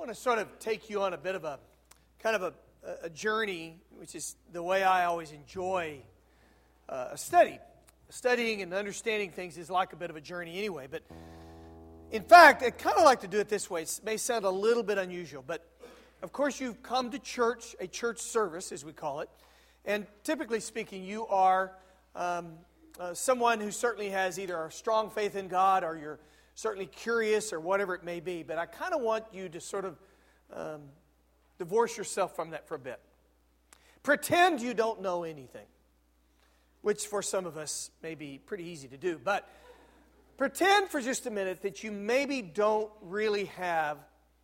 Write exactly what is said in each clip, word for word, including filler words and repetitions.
want to sort of take you on a bit of a kind of a, a journey, which is the way I always enjoy uh, a study. Studying and understanding things is like a bit of a journey anyway. But in fact, I kind of like to do it this way. It may sound a little bit unusual, but of course you've come to church, a church service as we call it. And typically speaking, you are um, uh, someone who certainly has either a strong faith in God or you're certainly curious or whatever it may be. But I kind of want you to sort of um, divorce yourself from that for a bit. Pretend you don't know anything, which for some of us may be pretty easy to do. But pretend for just a minute that you maybe don't really have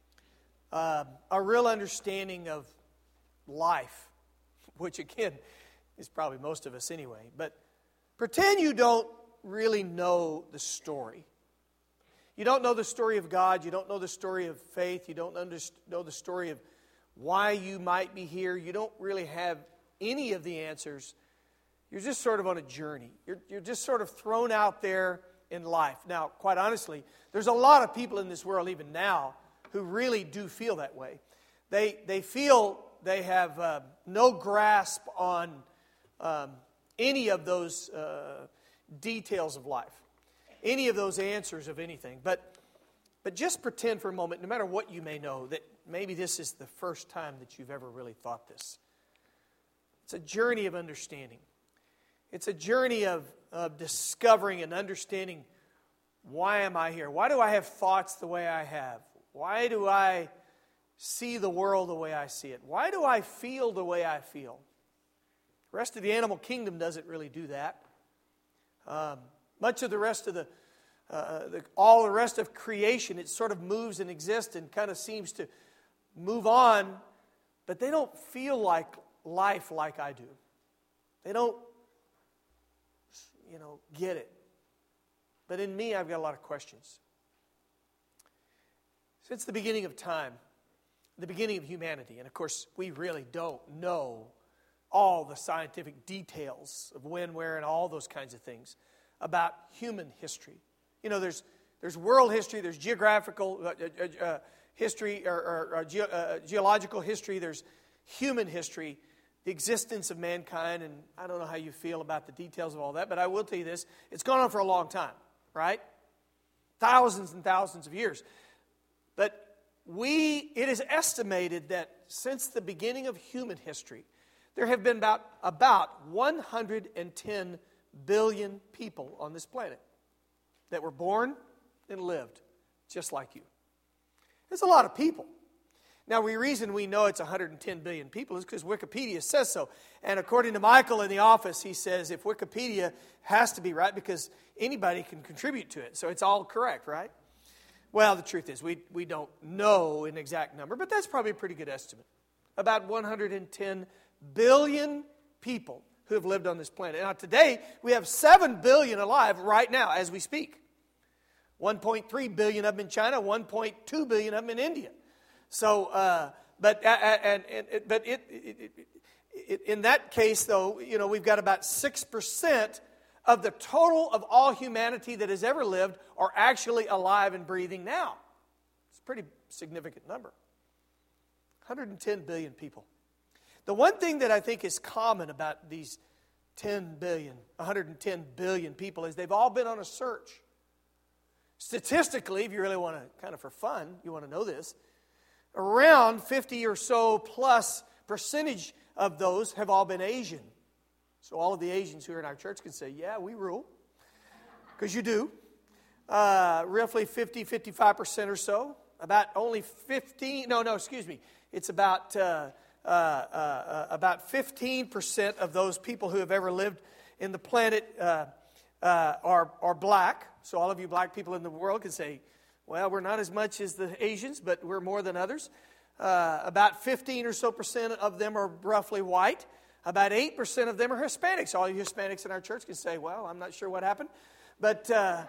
uh, a real understanding of life, which again is probably most of us anyway. But pretend you don't really know the story. You don't know the story of God. You don't know the story of faith. You don't know the story of why you might be here. You don't really have any of the answers. You're just sort of on a journey. You're, you're just sort of thrown out there in life. Now, quite honestly, there's a lot of people in this world, even now, who really do feel that way. They, they feel they have uh, no grasp on um, any of those uh, details of life. Any of those answers of anything. But but just pretend for a moment, no matter what you may know, that maybe this is the first time that you've ever really thought this. It's a journey of understanding. It's a journey of, of discovering and understanding, why am I here? Why do I have thoughts the way I have? Why do I see the world the way I see it? Why do I feel the way I feel? The rest of the animal kingdom doesn't really do that. Um, Much of the rest of the, uh, the, all the rest of creation, it sort of moves and exists and kind of seems to move on, but they don't feel like life like I do. They don't, you know, get it. But in me, I've got a lot of questions. Since the beginning of time, the beginning of humanity, and of course, we really don't know all the scientific details of when, where, and all those kinds of things about human history. You know, there's there's world history, there's geographical uh, uh, uh, history, or, or, or ge- uh, geological history, there's human history, the existence of mankind, and I don't know how you feel about the details of all that, but I will tell you this, it's gone on for a long time, right? Thousands and thousands of years. But we, it is estimated that since the beginning of human history, there have been about, about one hundred ten billion people on this planet that were born and lived just like you. There's a lot of people. Now, the reason we know it's one hundred ten billion people is because Wikipedia says so. And according to Michael in the office, he says if Wikipedia has to be right because anybody can contribute to it. So it's all correct, right? Well, the truth is we, we don't know an exact number, but that's probably a pretty good estimate. About one hundred ten billion people who have lived on this planet. Now today, we have seven billion alive right now as we speak. one point three billion of them in China, one point two billion of them in India. So, uh, but uh, and, and, and but it, it, it, it in that case, though, you know, we've got about six percent of the total of all humanity that has ever lived are actually alive and breathing now. It's a pretty significant number. one hundred ten billion people. The one thing that I think is common about these ten billion, one hundred ten billion people is they've all been on a search. Statistically, if you really want to, kind of for fun, you want to know this, around fifty or so plus percentage of those have all been Asian. So all of the Asians who are in our church can say, yeah, we rule, because you do. Uh, roughly fifty, fifty-five percent or so. About only fifteen, no, no, excuse me. It's about... Uh, Uh, uh, uh, about fifteen percent of those people who have ever lived in the planet uh, uh, are, are black. So all of you black people in the world can say, well, we're not as much as the Asians, but we're more than others. Uh, about fifteen or so percent of them are roughly white. About eight percent of them are Hispanics. All you Hispanics in our church can say, well, I'm not sure what happened. But uh,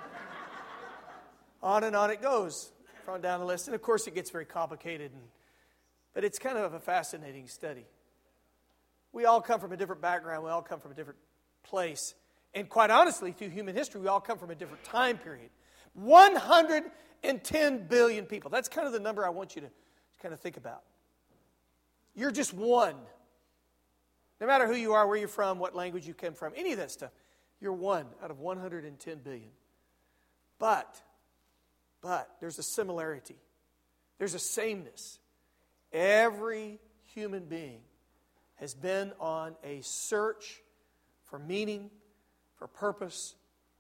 on and on it goes from down the list. And of course it gets very complicated and But it's kind of a fascinating study. We all come from a different background. We all come from a different place. And quite honestly, through human history, we all come from a different time period. one hundred ten billion people. That's kind of the number I want you to kind of think about. You're just one. No matter who you are, where you're from, what language you came from, any of that stuff, you're one out of one hundred ten billion. But, but, there's a similarity. There's a sameness. Every human being has been on a search for meaning, for purpose,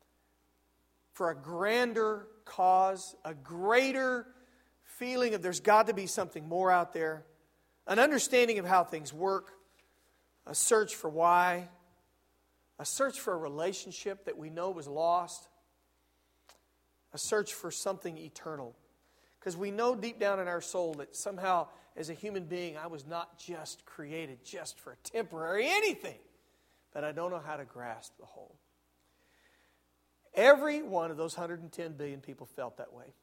for a grander cause, a greater feeling of there's got to be something more out there, an understanding of how things work, a search for why, a search for a relationship that we know was lost, a search for something eternal. Because we know deep down in our soul that somehow, as a human being, I was not just created just for temporary anything, but I don't know how to grasp the whole. Every one of those one hundred ten billion people felt that way.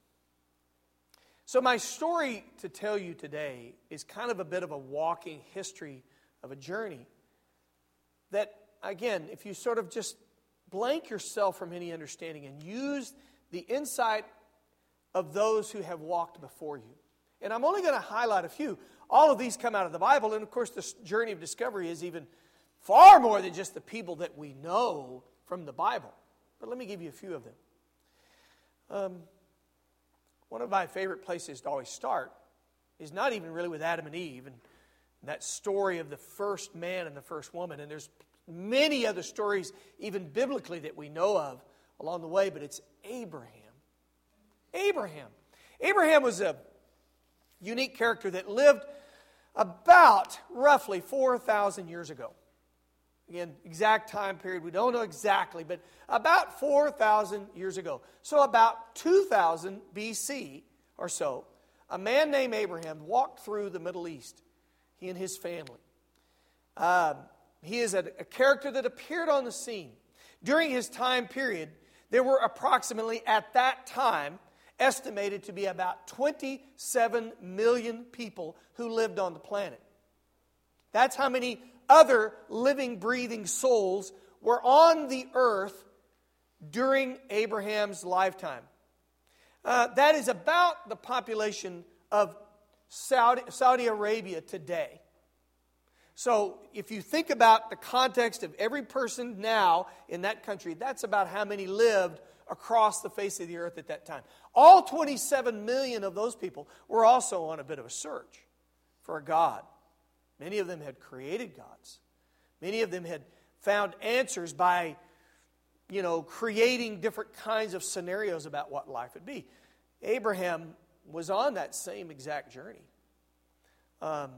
So my story to tell you today is kind of a bit of a walking history of a journey that, again, if you sort of just blank yourself from any understanding and use the insight of those who have walked before you. And I'm only going to highlight a few. All of these come out of the Bible, and of course the journey of discovery is even far more than just the people that we know from the Bible. But let me give you a few of them. Um, one of my favorite places to always start is not even really with Adam and Eve and that story of the first man and the first woman. And there's many other stories, even biblically, that we know of along the way, but it's Abraham. Abraham. Abraham was a unique character that lived about roughly four thousand years ago. Again, exact time period, we don't know exactly, but about four thousand years ago. So about two thousand B C or so, a man named Abraham walked through the Middle East, he and his family. Um, he is a, a character that appeared on the scene. During his time period, there were approximately, at that time, estimated to be about twenty-seven million people who lived on the planet. That's how many other living, breathing souls were on the earth during Abraham's lifetime. Uh, that is about the population of Saudi, Saudi Arabia today. So if you think about the context of every person now in that country, that's about how many lived across the face of the earth at that time. All twenty-seven million of those people were also on a bit of a search for a God. Many of them had created gods. Many of them had found answers by, you know, creating different kinds of scenarios about what life would be. Abraham was on that same exact journey. Um,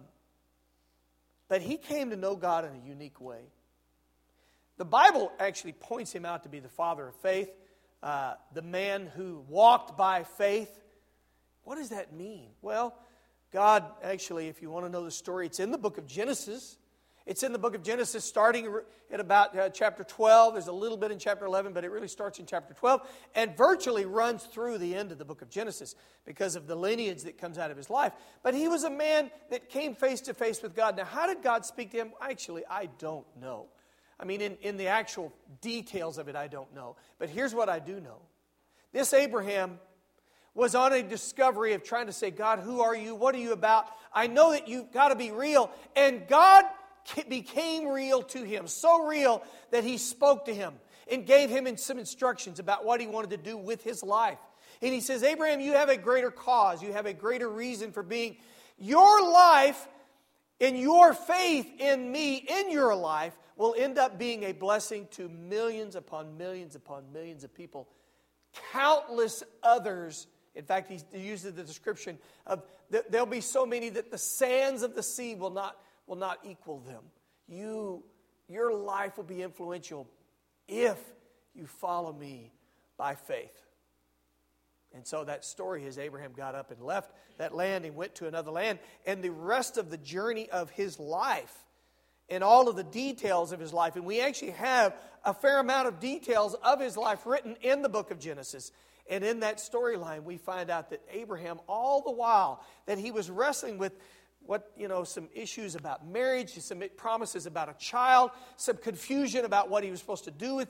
but he came to know God in a unique way. The Bible actually points him out to be the father of faith, uh, the man who walked by faith. What does that mean? Well, God, actually, if you want to know the story, it's in the book of Genesis. It's in the book of Genesis starting at about uh, chapter twelve. There's a little bit in chapter eleven, but it really starts in chapter twelve and virtually runs through the end of the book of Genesis because of the lineage that comes out of his life. But he was a man that came face to face with God. Now, how did God speak to him? Actually, I don't know. I mean, in, in the actual details of it, I don't know. But here's what I do know. This Abraham was on a discovery of trying to say, God, who are you? What are you about? I know that you've got to be real. And God became real to him, so real that he spoke to him and gave him some instructions about what he wanted to do with his life. And he says, Abraham, you have a greater cause. You have a greater reason for being. Your life and your faith in me, in your life, will end up being a blessing to millions upon millions upon millions of people. Countless others. In fact, he uses the description of there'll be so many that the sands of the sea will not, will not equal them. You, your life will be influential if you follow me by faith. And so that story is Abraham got up and left that land and went to another land. And the rest of the journey of his life and all of the details of his life. And we actually have a fair amount of details of his life written in the book of Genesis. And in that storyline, we find out that Abraham, all the while that he was wrestling with what, you know, some issues about marriage, some promises about a child, some confusion about what he was supposed to do with,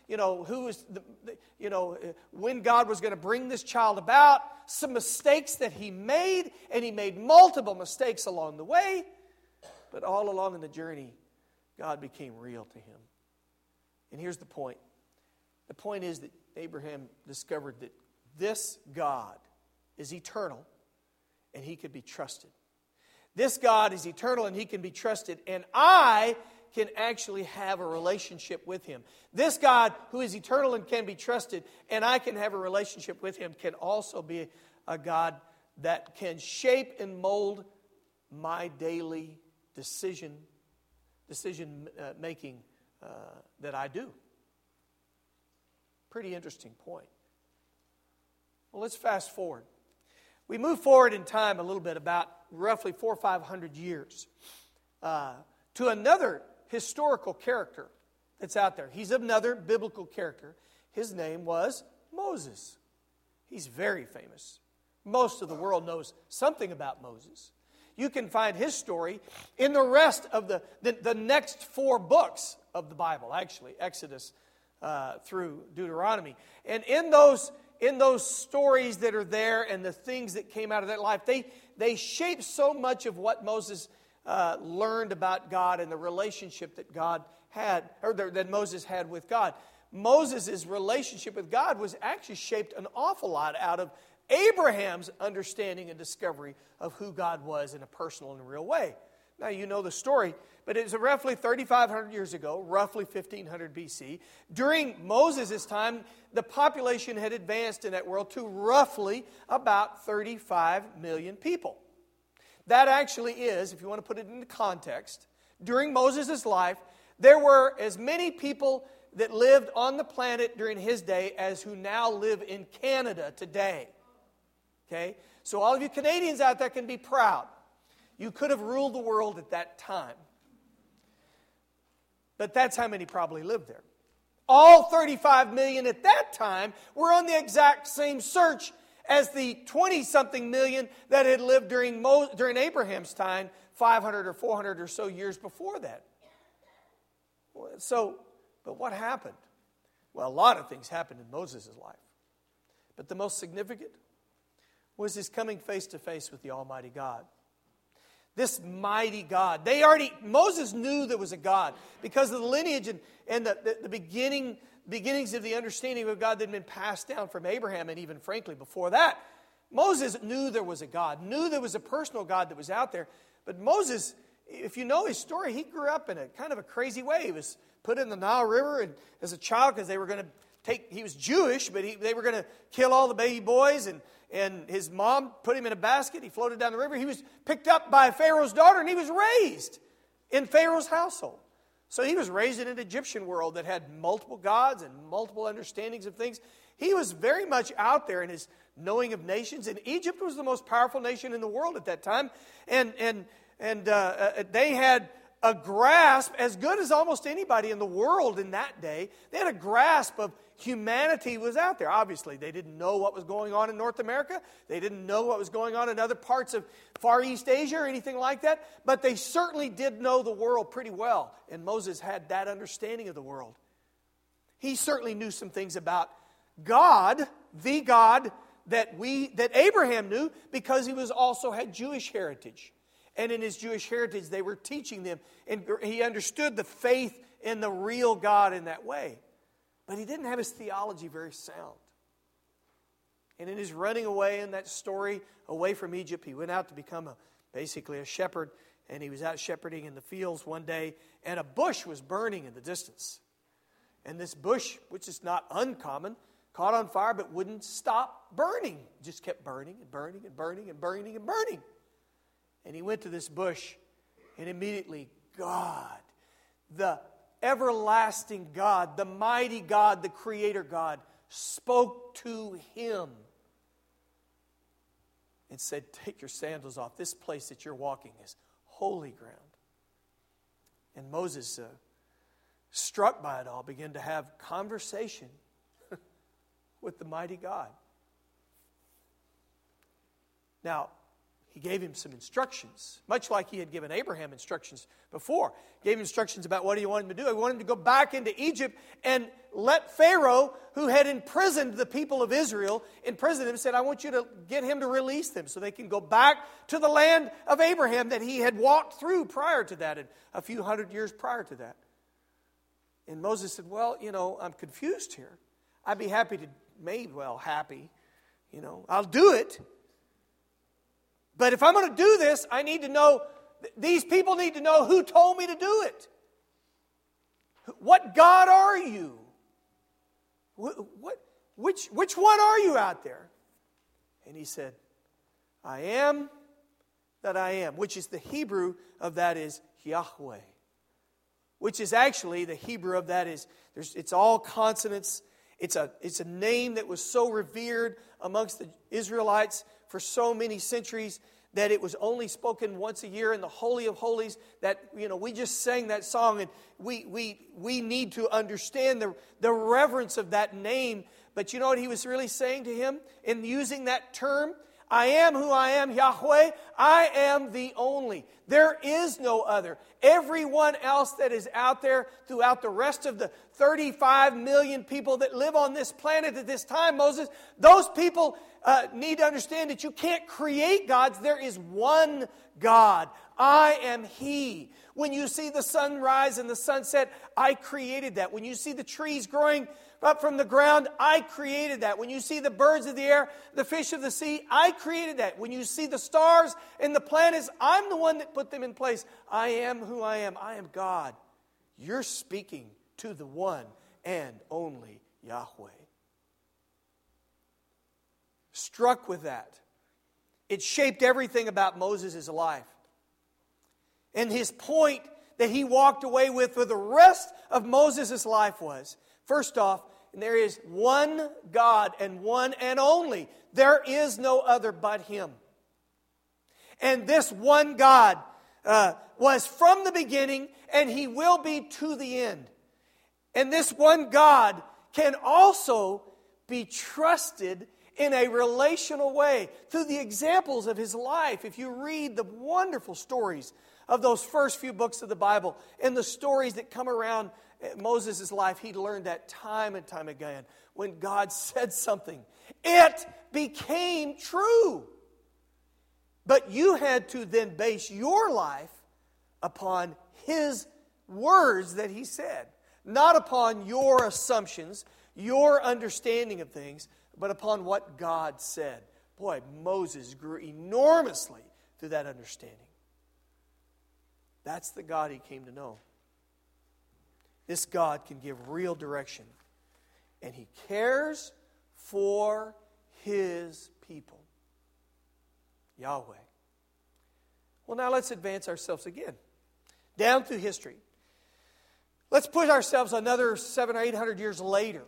you know, who was, the, the, you know, when God was going to bring this child about, some mistakes that he made, and he made multiple mistakes along the way. But all along in the journey, God became real to him. And here's the point. The point is that Abraham discovered that this God is eternal, and he could be trusted. This God is eternal, and he can be trusted, and I can actually have a relationship with him. This God who is eternal and can be trusted, and I can have a relationship with him, can also be a God that can shape and mold my daily decision decision uh, making uh, that I do. Pretty interesting point. Well, let's fast forward. We move forward in time a little bit, about roughly four or five hundred years, uh, to another historical character that's out there. He's another biblical character. His name was Moses. He's very famous. Most of the world knows something about Moses. You can find his story in the rest of the, the, the next four books of the Bible, actually, Exodus uh, through Deuteronomy. And in those in those stories that are there and the things that came out of that life, they, they shape so much of what Moses uh, learned about God and the relationship that God had, or that Moses had with God. Moses' relationship with God was actually shaped an awful lot out of Abraham's understanding and discovery of who God was in a personal and real way. Now, you know the story, but it was roughly thirty-five hundred years ago, roughly fifteen hundred B C. During Moses' time, the population had advanced in that world to roughly about thirty-five million people. That actually is, if you want to put it into context, during Moses' life, there were as many people that lived on the planet during his day as who now live in Canada today. Okay? So all of you Canadians out there can be proud. You could have ruled the world at that time. But that's how many probably lived there. All thirty-five million at that time were on the exact same search as the twenty-something million that had lived during, Mo- during Abraham's time, five hundred or four hundred or so years before that. So, but what happened? Well, a lot of things happened in Moses' life. But the most significant was his coming face to face with the Almighty God. This mighty God. They already, Moses knew there was a God because of the lineage and, and the, the, the beginning, beginnings of the understanding of God that had been passed down from Abraham, and even frankly before that. Moses knew there was a God, knew there was a personal God that was out there. But Moses, if you know his story, he grew up in a kind of a crazy way. He was put in the Nile River and as a child because they were going to take, he was Jewish, but he, they were going to kill all the baby boys, and And his mom put him in a basket. He floated down the river. He was picked up by Pharaoh's daughter, and he was raised in Pharaoh's household. So he was raised in an Egyptian world that had multiple gods and multiple understandings of things. He was very much out there in his knowing of nations. And Egypt was the most powerful nation in the world at that time. And, and, and uh, they had a grasp, as good as almost anybody in the world in that day. They had a grasp of humanity was out there. Obviously, they didn't know what was going on in North America. They didn't know what was going on in other parts of Far East Asia or anything like that. But they certainly did know the world pretty well. And Moses had that understanding of the world. He certainly knew some things about God, the God that we that Abraham knew, because he was also had Jewish heritage. And in his Jewish heritage, they were teaching them. And he understood the faith in the real God in that way. But he didn't have his theology very sound. And in his running away in that story, away from Egypt, he went out to become a, basically a shepherd. And he was out shepherding in the fields one day, and a bush was burning in the distance. And this bush, which is not uncommon, caught on fire but wouldn't stop burning. It just kept burning and burning and burning and burning and burning. And he went to this bush, and immediately God, the everlasting God, the mighty God, the Creator God, spoke to him and said, "Take your sandals off. This place that you're walking is holy ground." And Moses, uh, struck by it all, began to have conversation with the mighty God. Now, He gave him some instructions, much like he had given Abraham instructions before. Gave him instructions about what he wanted him to do. He wanted him to go back into Egypt and let Pharaoh, who had imprisoned the people of Israel, imprisoned them, said, I want you to get him to release them so they can go back to the land of Abraham that he had walked through prior to that, and a few hundred years prior to that. And Moses said, well, you know, I'm confused here. I'd be happy to, maybe, well, happy, you know, I'll do it. But if I'm going to do this, I need to know, these people need to know who told me to do it. What God are you? What, what, which, which one are you out there? And he said, I am that I am, which is the Hebrew of that is Yahweh. Which is actually, the Hebrew of that is, there's, it's all consonants. It's a, it's a name that was so revered amongst the Israelites for so many centuries that it was only spoken once a year in the Holy of Holies, that, you know, we just sang that song, and we we we need to understand the, the reverence of that name. But you know what he was really saying to him in using that term? I am who I am, Yahweh. I am the only. There is no other. Everyone else that is out there throughout the rest of the thirty-five million people that live on this planet at this time, Moses, those people uh, need to understand that you can't create gods. There is one God. I am He. When you see the sunrise and the sunset, I created that. When you see the trees growing up from the ground, I created that. When you see the birds of the air, the fish of the sea, I created that. When you see the stars and the planets, I'm the one that put them in place. I am who I am. I am God. You're speaking to the one and only Yahweh. Struck with that, it shaped everything about Moses' life. And his point that he walked away with for the rest of Moses' life was, first off, and there is one God and one and only. There is no other but Him. And this one God uh, was from the beginning, and He will be to the end. And this one God can also be trusted in a relational way through the examples of His life. If you read the wonderful stories of those first few books of the Bible and the stories that come around Moses' life, he learned that time and time again. When God said something, it became true. But you had to then base your life upon His words that He said. Not upon your assumptions, your understanding of things, but upon what God said. Boy, Moses grew enormously through that understanding. That's the God he came to know. This God can give real direction. And He cares for His people. Yahweh. Well, now let's advance ourselves again. Down through history. Let's put ourselves another seven or eight hundred years later.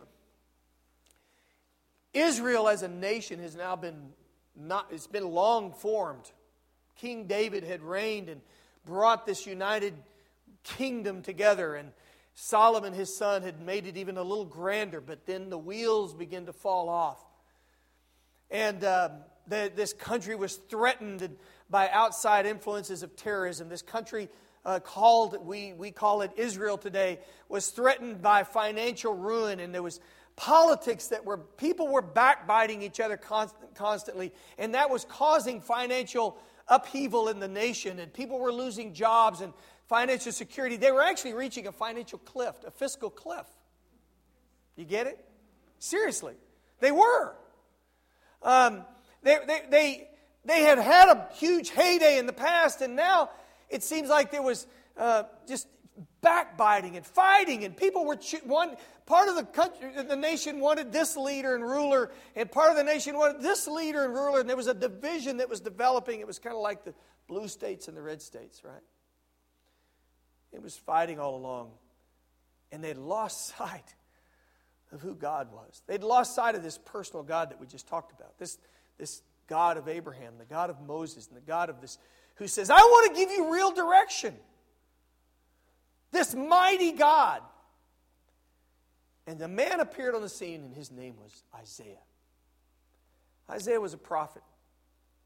Israel as a nation has now been, not, it's been long formed. King David had reigned and brought this united kingdom together, and Solomon, his son, had made it even a little grander, but then the wheels began to fall off. And uh, the, this country was threatened by outside influences of terrorism. This country uh, called, we, we call it Israel today, was threatened by financial ruin, and there was politics that were, people were backbiting each other constant, constantly, and that was causing financial upheaval in the nation, and people were losing jobs and financial security. They were actually reaching a financial cliff, a fiscal cliff. You get it? Seriously. They were. Um, they, they, they, they had had a huge heyday in the past, and now it seems like there was uh, just backbiting and fighting, and people were cho- one part of the country, the nation wanted this leader and ruler, and part of the nation wanted this leader and ruler, and there was a division that was developing. It was kind of like the blue states and the red states, right? It was fighting all along, and they'd lost sight of who God was. They'd lost sight of this personal God that we just talked about, this this God of Abraham, the God of Moses, and the God of this who says, I want to give you real direction. This mighty God. And the man appeared on the scene, and his name was Isaiah. Isaiah was a prophet.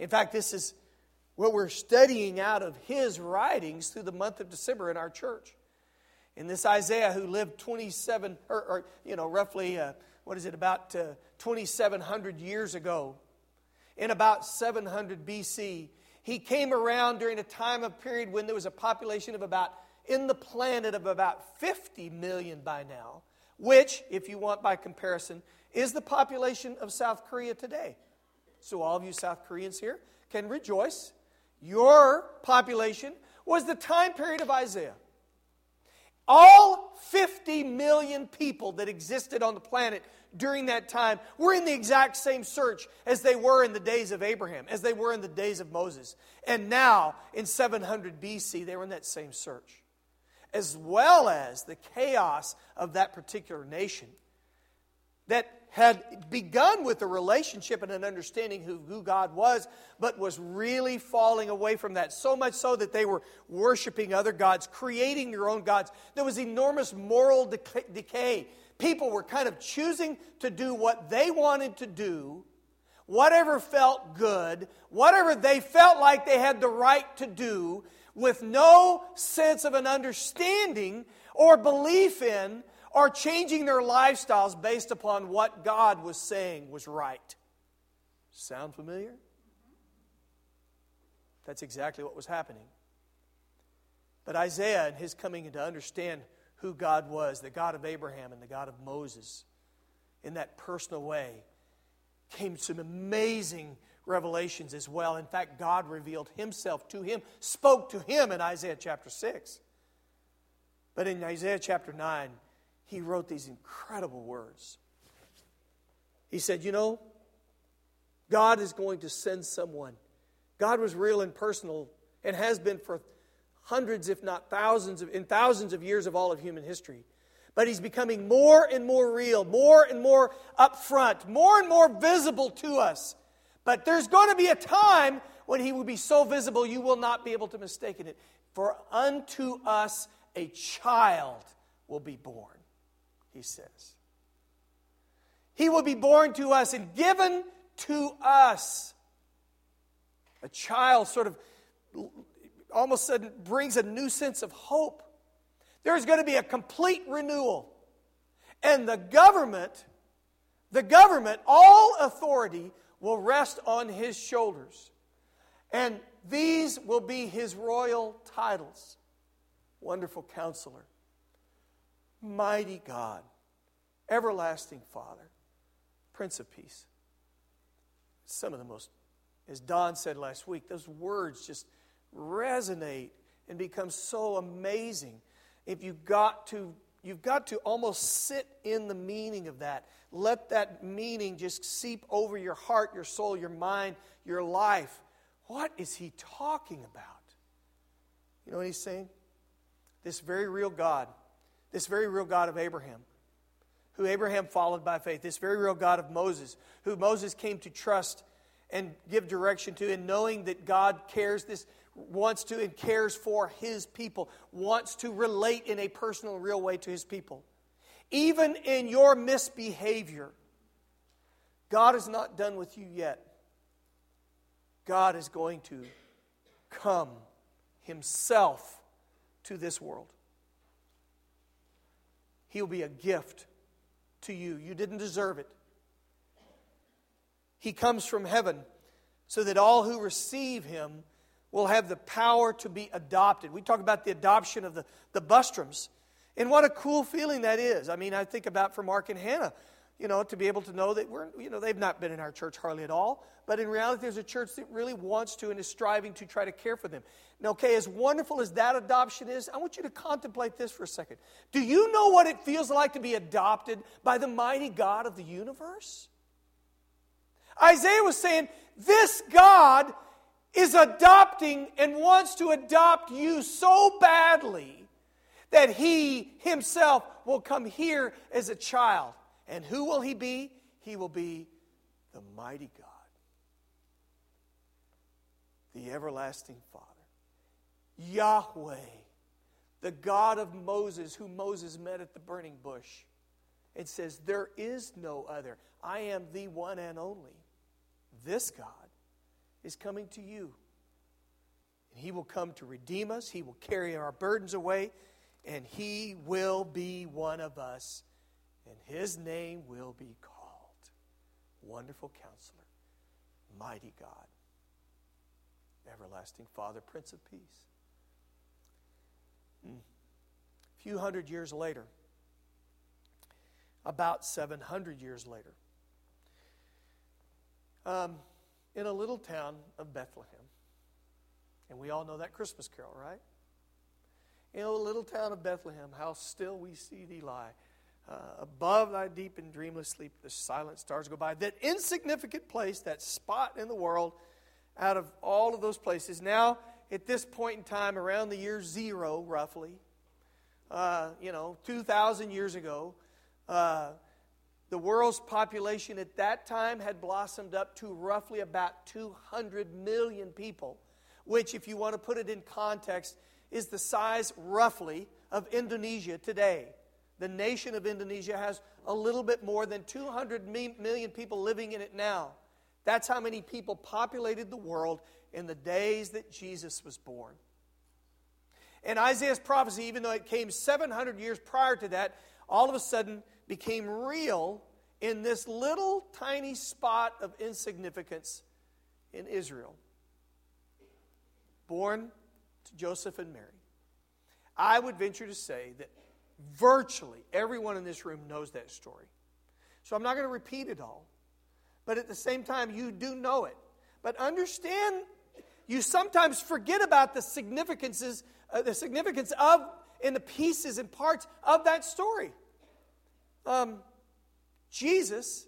In fact, this is what we're studying out of his writings through the month of December in our church. And this Isaiah, who lived twenty-seven, or, or you know, roughly, uh, what is it, about uh, twenty-seven hundred years ago, in about seven hundred B C, he came around during a time of period when there was a population of about, in the planet, of about fifty million by now, which, if you want by comparison, is the population of South Korea today. So all of you South Koreans here can rejoice. Your population was the time period of Isaiah. All fifty million people that existed on the planet during that time were in the exact same search as they were in the days of Abraham, as they were in the days of Moses. And now, in seven hundred B C, they were in that same search. As well as the chaos of that particular nation that had begun with a relationship and an understanding of who God was, but was really falling away from that. So much so that they were worshiping other gods, creating their own gods. There was enormous moral decay. People were kind of choosing to do what they wanted to do, whatever felt good, whatever they felt like they had the right to do, with no sense of an understanding or belief in or changing their lifestyles based upon what God was saying was right. Sound familiar? That's exactly what was happening. But Isaiah, in his coming to understand who God was, the God of Abraham and the God of Moses, in that personal way, came some amazing revelations as well. In fact, God revealed himself to him, spoke to him in Isaiah chapter six. But in Isaiah chapter nine, he wrote these incredible words. He said, you know, God is going to send someone. God was real and personal and has been for hundreds, if not thousands, of, in thousands of years of all of human history. But he's becoming more and more real, more and more upfront, more and more visible to us. But there's going to be a time when he will be so visible you will not be able to mistake it. For unto us a child will be born, he says. He will be born to us and given to us. A child sort of almost sudden brings a new sense of hope. There's going to be a complete renewal. And the government, the government, all authority will rest on his shoulders. And these will be his royal titles. Wonderful Counselor, Mighty God, Everlasting Father, Prince of Peace. Some of the most, as Don said last week, those words just resonate and become so amazing. If you've got to, you've got to almost sit in the meaning of that. Let that meaning just seep over your heart, your soul, your mind, your life. What is he talking about? You know what he's saying? This very real God, this very real God of Abraham, who Abraham followed by faith, this very real God of Moses, who Moses came to trust and give direction to, and knowing that God cares this, wants to and cares for his people, wants to relate in a personal, real way to his people. Even in your misbehavior, God is not done with you yet. God is going to come himself to this world. He'll be a gift to you. You didn't deserve it. He comes from heaven so that all who receive him will have the power to be adopted. We talk about the adoption of the, the Bustroms. And what a cool feeling that is. I mean, I think about for Mark and Hannah, you know, to be able to know that we're, you know, they've not been in our church hardly at all. But in reality, there's a church that really wants to and is striving to try to care for them. Now, okay, as wonderful as that adoption is, I want you to contemplate this for a second. Do you know what it feels like to be adopted by the mighty God of the universe? Isaiah was saying, this God is adopting and wants to adopt you so badly that he himself will come here as a child. And who will he be? He will be the mighty God, the everlasting Father, Yahweh, the God of Moses, who Moses met at the burning bush. It says, there is no other. I am the one and only. This God is coming to you. And He will come to redeem us. He will carry our burdens away. And He will be one of us. And His name will be called Wonderful Counselor, Mighty God, Everlasting Father, Prince of Peace. Hmm. A few hundred years later, about seven hundred years later, um, in a little town of Bethlehem, and we all know that Christmas carol, right? In a little town of Bethlehem, how still we see thee lie. Uh, above thy deep and dreamless sleep, the silent stars go by. That insignificant place, that spot in the world, out of all of those places. Now, at this point in time, around the year zero, roughly, uh, you know, two thousand years ago, uh, the world's population at that time had blossomed up to roughly about two hundred million people, which, if you want to put it in context, is the size, roughly, of Indonesia today. The nation of Indonesia has a little bit more than two hundred million people living in it now. That's how many people populated the world in the days that Jesus was born. And Isaiah's prophecy, even though it came seven hundred years prior to that, all of a sudden became real in this little tiny spot of insignificance in Israel. Born to Joseph and Mary. I would venture to say that virtually everyone in this room knows that story. So I'm not going to repeat it all. But at the same time, you do know it. But understand, you sometimes forget about the significances, uh, the significance of, and the pieces and parts of that story. Um, Jesus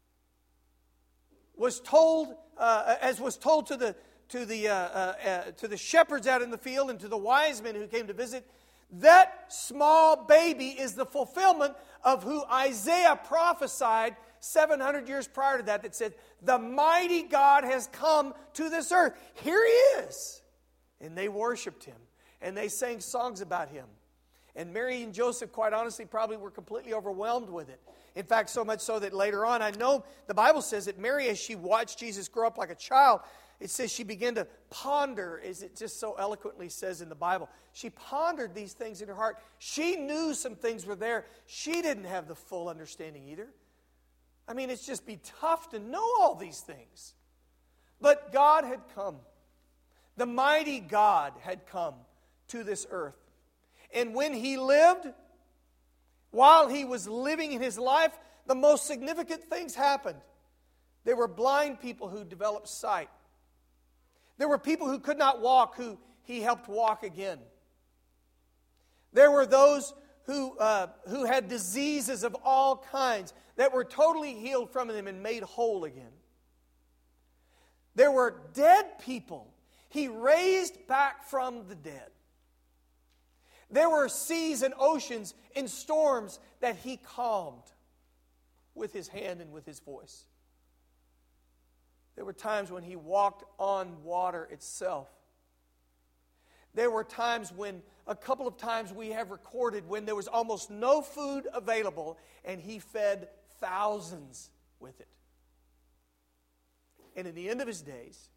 was told, uh, as was told to the to the uh, uh, uh, to the shepherds out in the field and to the wise men who came to visit, that small baby is the fulfillment of who Isaiah prophesied seven hundred years prior to that, that said, the mighty God has come to this earth. Here He is. And they worshiped Him. And they sang songs about Him. And Mary and Joseph, quite honestly, probably were completely overwhelmed with it. In fact, so much so that later on, I know the Bible says that Mary, as she watched Jesus grow up like a child, it says she began to ponder, as it just so eloquently says in the Bible. She pondered these things in her heart. She knew some things were there. She didn't have the full understanding either. I mean, it's just be tough to know all these things. But God had come. The mighty God had come to this earth. And when He lived, while He was living in His life, the most significant things happened. There were blind people who developed sight. There were people who could not walk who He helped walk again. There were those who, uh, who had diseases of all kinds that were totally healed from them and made whole again. There were dead people He raised back from the dead. There were seas and oceans and storms that He calmed with His hand and with His voice. There were times when He walked on water itself. There were times when, a couple of times we have recorded, when there was almost no food available and He fed thousands with it. And in the end of His days,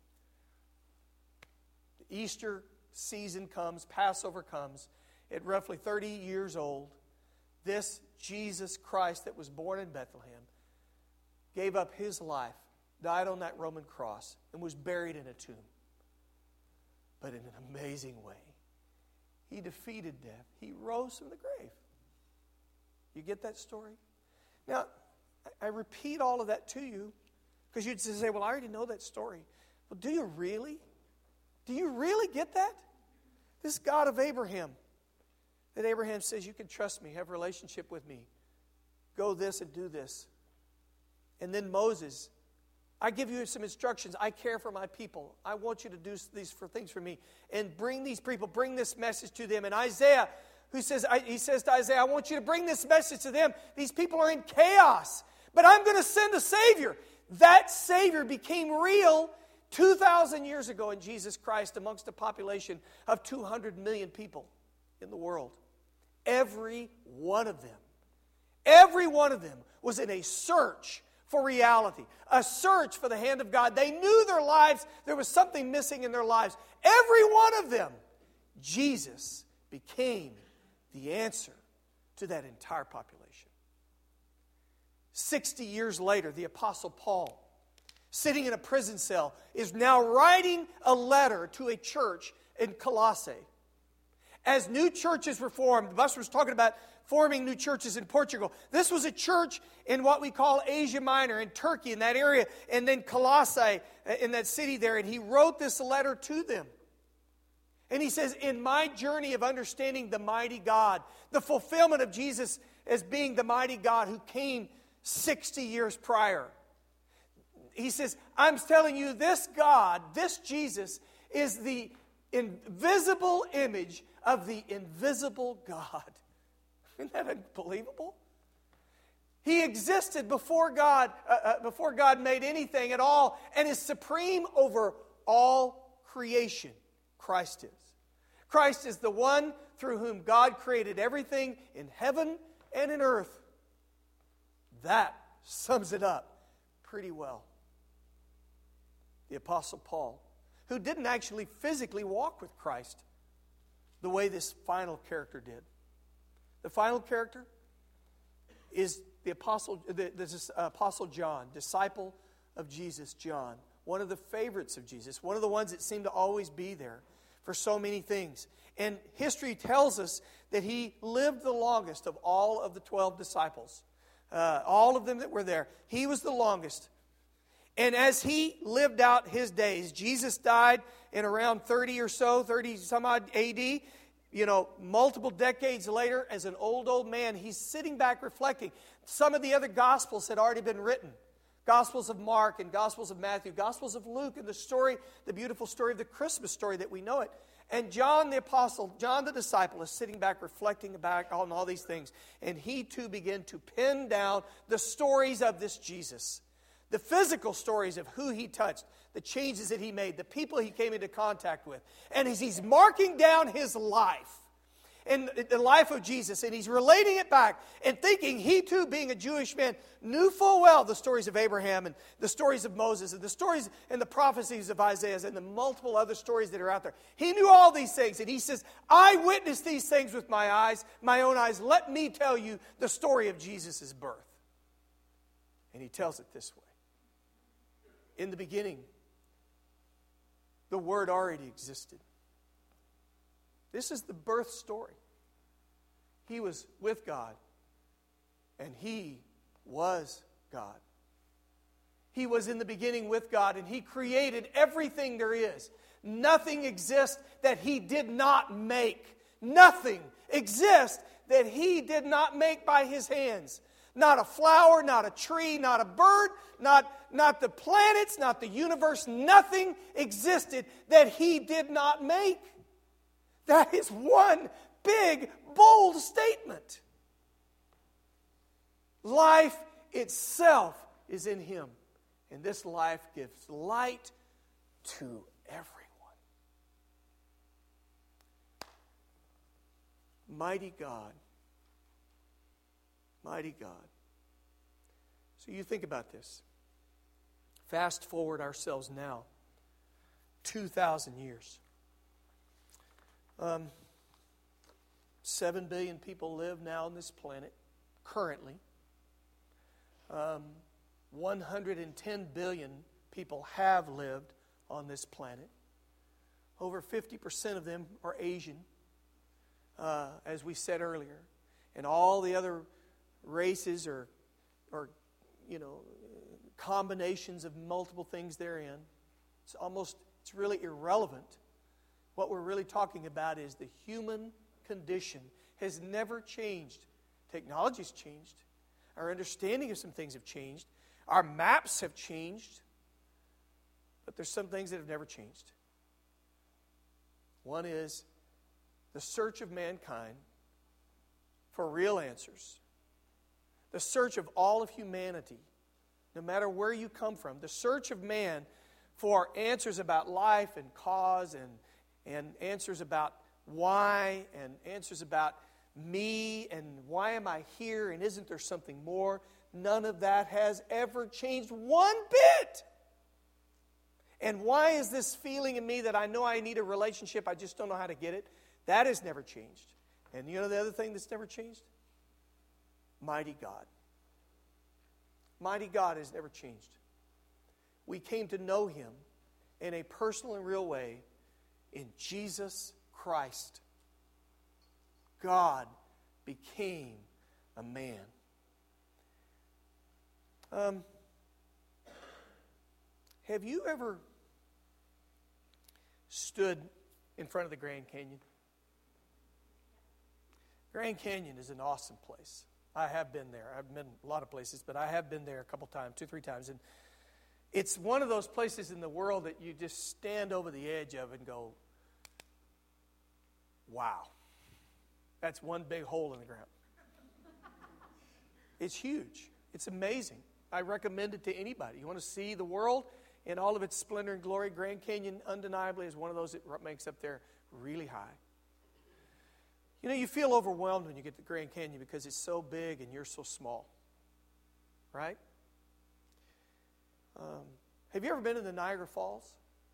the Easter season comes, Passover comes, at roughly thirty years old, this Jesus Christ that was born in Bethlehem gave up His life, died on that Roman cross, and was buried in a tomb. But in an amazing way, He defeated death. He rose from the grave. You get that story? Now, I repeat all of that to you because you'd say, well, I already know that story. Well, do you really? Do you really get that? This God of Abraham, that Abraham says, you can trust me, have a relationship with me. Go this and do this. And then Moses, I give you some instructions. I care for my people. I want you to do these for things for me. And bring these people, bring this message to them. And Isaiah, who says, he says to Isaiah, I want you to bring this message to them. These people are in chaos. But I'm going to send a Savior. That Savior became real two thousand years ago in Jesus Christ amongst a population of two hundred million people in the world. Every one of them, every one of them was in a search for reality, a search for the hand of God. They knew their lives, there was something missing in their lives. Every one of them, Jesus became the answer to that entire population. Sixty years later, the Apostle Paul, sitting in a prison cell, is now writing a letter to a church in Colossae. As new churches were formed, Buster was talking about forming new churches in Portugal. This was a church in what we call Asia Minor, in Turkey, in that area, and then Colossae, in that city there. And he wrote this letter to them. And he says, in my journey of understanding the mighty God, the fulfillment of Jesus as being the mighty God who came sixty years prior, he says, I'm telling you, this God, this Jesus, is the invisible image of the invisible God. Isn't that unbelievable? He existed before God, uh, uh, before God made anything at all, and is supreme over all creation. Christ is. Christ is the one through whom God created everything in heaven and in earth. That sums it up pretty well. The Apostle Paul, who didn't actually physically walk with Christ the way this final character did. The final character is the Apostle, the, the Apostle John, disciple of Jesus, John. One of the favorites of Jesus. One of the ones that seemed to always be there for so many things. And history tells us that he lived the longest of all of the twelve disciples. Uh, all of them that were there. He was the longest. And as he lived out his days, Jesus died in around thirty or so, thirty some odd A D. You know, multiple decades later, as an old, old man, he's sitting back reflecting. Some of the other Gospels had already been written. Gospels of Mark and Gospels of Matthew, Gospels of Luke, and the story, the beautiful story of the Christmas story that we know it. And John the Apostle, John the disciple, is sitting back reflecting back on all these things. And he too began to pen down the stories of this Jesus. The physical stories of who he touched, the changes that he made, the people he came into contact with. And as he's marking down his life, and the life of Jesus, and he's relating it back and thinking he too, being a Jewish man, knew full well the stories of Abraham and the stories of Moses and the stories and the prophecies of Isaiah and the multiple other stories that are out there. He knew all these things, and he says, I witnessed these things with my eyes, my own eyes. Let me tell you the story of Jesus' birth. And he tells it this way. In the beginning, the Word already existed. This is the birth story. He was with God, and He was God. He was in the beginning with God, and He created everything there is. Nothing exists that He did not make. Nothing exists that He did not make by His hands. Not a flower, not a tree, not a bird, not, not the planets, not the universe. Nothing existed that He did not make. That is one big, bold statement. Life itself is in Him. And this life gives light to everyone. Mighty God. Mighty God. So you think about this. Fast forward ourselves now. two thousand years. Um, Seven billion people live now on this planet, currently. Um, one hundred ten billion people have lived on this planet. Over fifty percent of them are Asian, uh, as we said earlier. And all the other races are, are, you know, combinations of multiple things therein. It's almost, it's really irrelevant. What we're really talking about is the human condition has never changed. Technology's changed. Our understanding of some things have changed. Our maps have changed. But there's some things that have never changed. One is the search of mankind for real answers. The search of all of humanity, no matter where you come from. The search of man for answers about life and cause and and answers about why, and answers about me, and why am I here, and isn't there something more? none of that has ever changed one bit. And why is this feeling in me that I know I need a relationship, I just don't know how to get it? That has never changed. And you know the other thing that's never changed? Mighty God. Mighty God has never changed. We came to know Him in a personal and real way in Jesus Christ. God became a man. Um, have you ever stood in front of the Grand Canyon? Grand Canyon is an awesome place. I have been there. I've been a lot of places, but I have been there a couple times, two, three times. And it's one of those places in the world that you just stand over the edge of and go, wow. That's one big hole in the ground. It's huge. It's amazing. I recommend it to anybody. You want to see the world in all of its splendor and glory? Grand Canyon undeniably is one of those that makes up there really high. You know, you feel overwhelmed when you get to Grand Canyon because it's so big and you're so small. Right? Um, have you ever been to the Niagara Falls?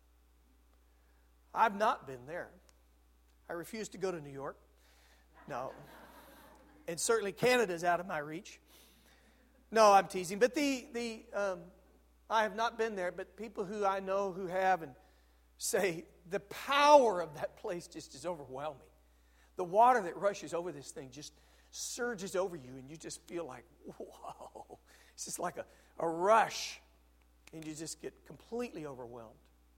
I've not been there. I refuse to go to New York. No. And certainly Canada's out of my reach. No, I'm teasing. But the, the um, I have not been there, but people who I know who have and say the power of that place just is overwhelming. The water that rushes over this thing just surges over you, and you just feel like, whoa. It's just like a, a rush, and you just get completely overwhelmed.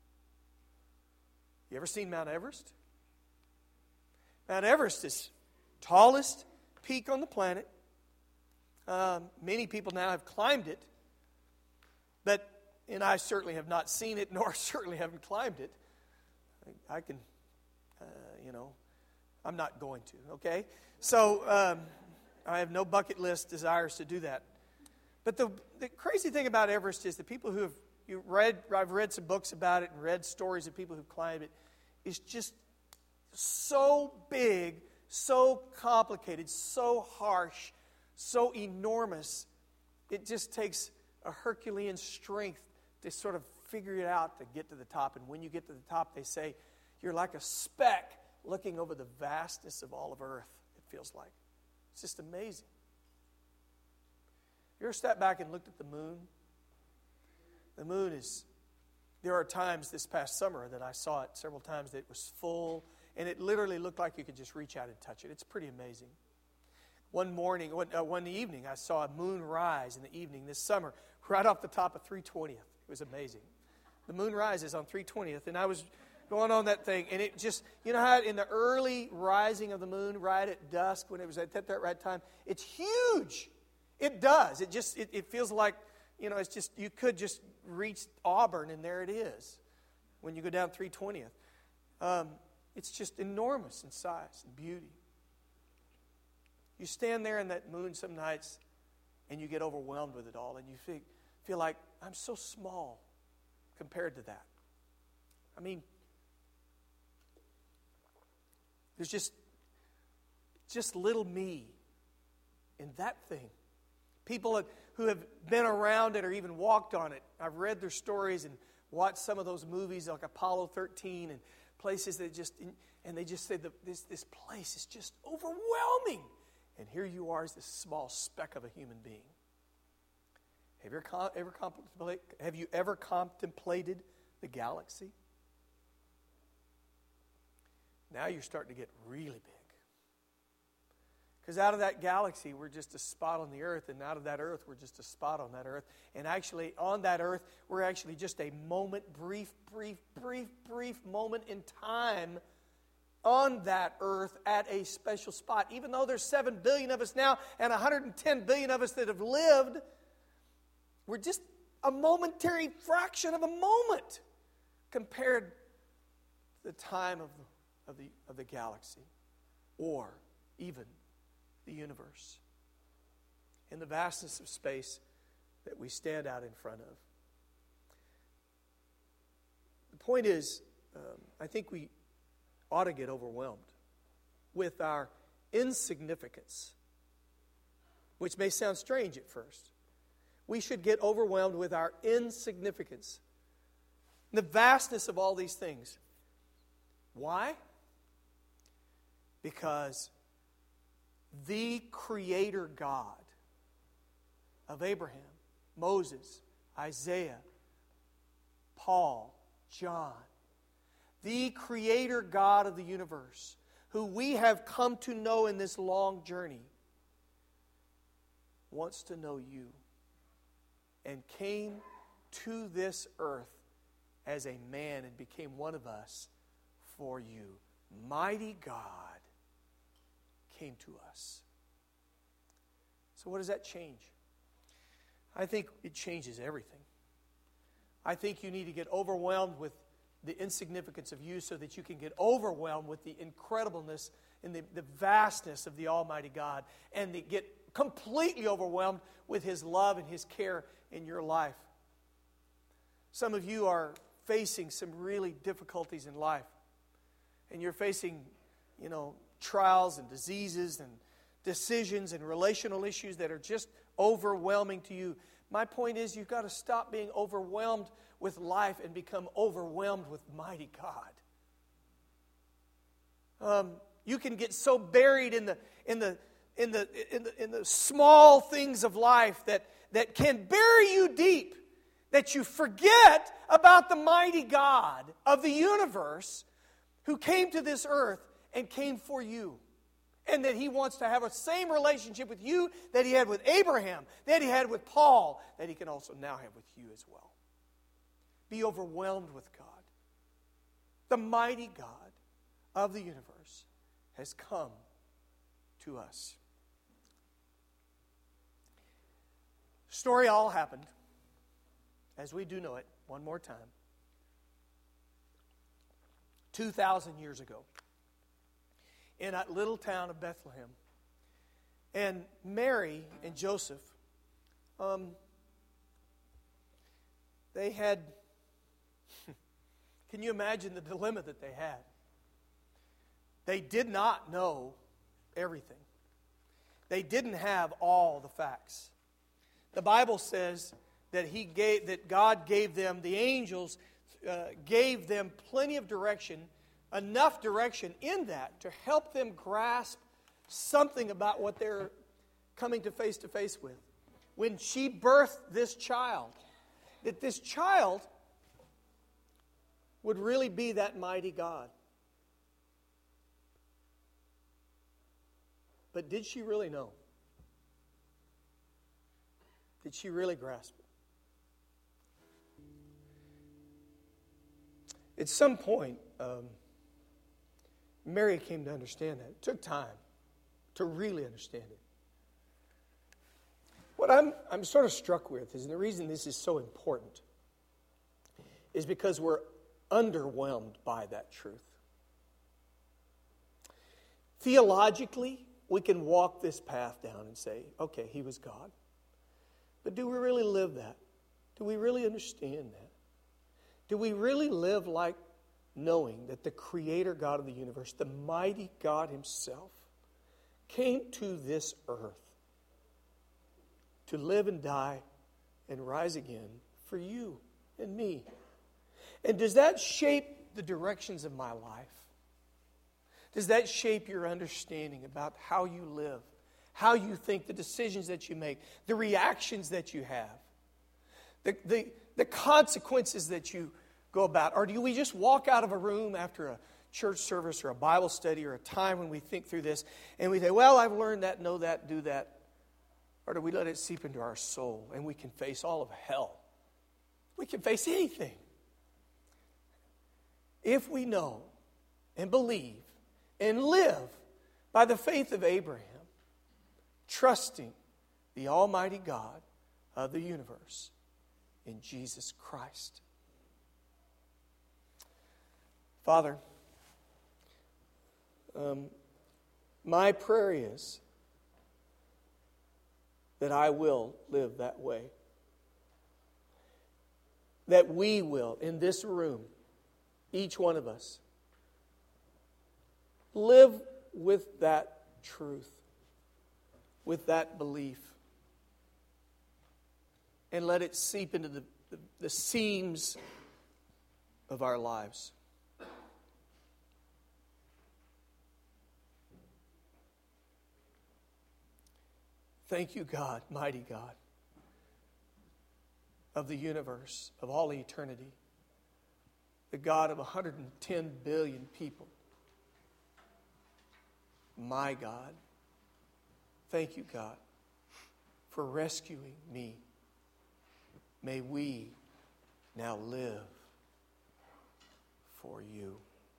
You ever seen Mount Everest? Mount Everest is tallest peak on the planet. Um, many people now have climbed it, but and I certainly have not seen it, nor certainly haven't climbed it. I, I can, uh, you know, I'm not going to. Okay, so um, I have no bucket list desires to do that. But the the crazy thing about Everest is the people who have you read. I've read some books about it and read stories of people who've climbed it. It's just so big, so complicated, so harsh, so enormous. It just takes a Herculean strength to sort of figure it out to get to the top. And when you get to the top, they say you're like a speck looking over the vastness of all of Earth, it feels like. It's just amazing. You ever stepped back and looked at the moon? The moon is, there are times this past summer that I saw it several times that it was full, and it literally looked like you could just reach out and touch it. It's pretty amazing. One morning, one, uh, one evening, I saw a moon rise in the evening this summer, right off the top of three twentieth. It was amazing. The moon rises on three twentieth, and I was going on that thing, and it just, you know how in the early rising of the moon, right at dusk, when it was at that, that right time, it's huge. It does. It just, it, it feels like, you know, it's just, you could just reach Auburn, and there it is when you go down three twentieth. Um, it's just enormous in size and beauty. You stand there in that moon some nights, and you get overwhelmed with it all, and you feel, feel like, I'm so small compared to that. I mean, there's just, just little me in that thing. People who have been around it or even walked on it, I've read their stories and watched some of those movies like Apollo thirteen and places that just, and they just say that this, this place is just overwhelming. And here you are as this small speck of a human being. Have you ever, ever contemplate, have you ever contemplated the galaxy? Now you're starting to get really big. Because out of that galaxy, we're just a spot on the earth, and out of that earth, we're just a spot on that earth. And actually, on that earth, we're actually just a moment, brief, brief, brief, brief moment in time on that earth at a special spot. Even though there's seven billion of us now and one hundred ten billion of us that have lived, we're just a momentary fraction of a moment compared to the time of the, of the, of the galaxy or even the universe in the vastness of space that we stand out in front of. The point is, um, I think we ought to get overwhelmed with our insignificance, which may sound strange at first. we should get overwhelmed with our insignificance, the vastness of all these things. Why? Because the Creator God of Abraham, Moses, Isaiah, Paul, John, the Creator God of the universe, who we have come to know in this long journey, wants to know you and came to this earth as a man and became one of us for you. Mighty God came to us. So what does that change? I think it changes everything. I think you need to get overwhelmed with the insignificance of you so that you can get overwhelmed with the incredibleness and the, the vastness of the Almighty God, and to get completely overwhelmed with His love and His care in your life. Some of you are facing some really difficulties in life, and you're facing, you know, trials and diseases and decisions and relational issues that are just overwhelming to you. My point is, you've got to stop being overwhelmed with life and become overwhelmed with mighty God. Um, you can get so buried in the in the in the in the in the small things of life that that can bury you deep, that you forget about the mighty God of the universe who came to this earth and came for you. And that He wants to have a same relationship with you that He had with Abraham, that He had with Paul, that He can also now have with you as well. Be overwhelmed with God. The mighty God of the universe has come to us. Story all happened, as we do know it, one more time, two thousand years ago, in that little town of Bethlehem. And Mary and Joseph, um, they had, can you imagine the dilemma that they had? They did not know everything. They didn't have all the facts. The Bible says that He gave, that God gave them, the angels uh, gave them plenty of direction, enough direction in that to help them grasp something about what they're coming to face to face with. When she birthed this child, that this child would really be that mighty God. But did she really know? Did she really grasp it? At some point, um, Mary came to understand that. It took time to really understand it. What I'm, I'm sort of struck with is, and the reason this is so important, is because we're underwhelmed by that truth. Theologically, we can walk this path down and say, okay, He was God. But do we really live that? Do we really understand that? Do we really live like knowing that the Creator God of the universe, the mighty God Himself, came to this earth to live and die and rise again for you and me? And does that shape the directions of my life? Does that shape your understanding about how you live, how you think, the decisions that you make, the reactions that you have, the, the, the consequences that you go about? Or do we just walk out of a room after a church service or a Bible study or a time when we think through this and we say, well, I've learned that, know that, do that? Or do we let it seep into our soul and we can face all of hell? We can face anything. If we know and believe and live by the faith of Abraham, trusting the Almighty God of the universe in Jesus Christ. Father, um, my prayer is that I will live that way. That we will, in this room, each one of us, live with that truth, with that belief. and let it seep into the, the, the seams of our lives. Thank you, God, mighty God of the universe, of all eternity, the God of one hundred ten billion people. My God, thank you, God, for rescuing me. May we now live for you.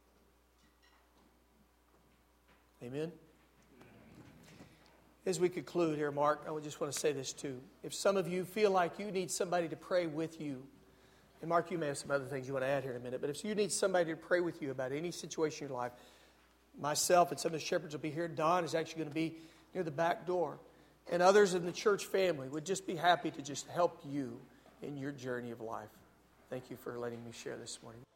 Amen. As we conclude here, Mark, I would just want to say this too. If some of you feel like you need somebody to pray with you, and Mark, you may have some other things you want to add here in a minute, but if you need somebody to pray with you about any situation in your life, myself and some of the shepherds will be here. Don is actually going to be near the back door. And others in the church family would just be happy to just help you in your journey of life. Thank you for letting me share this morning.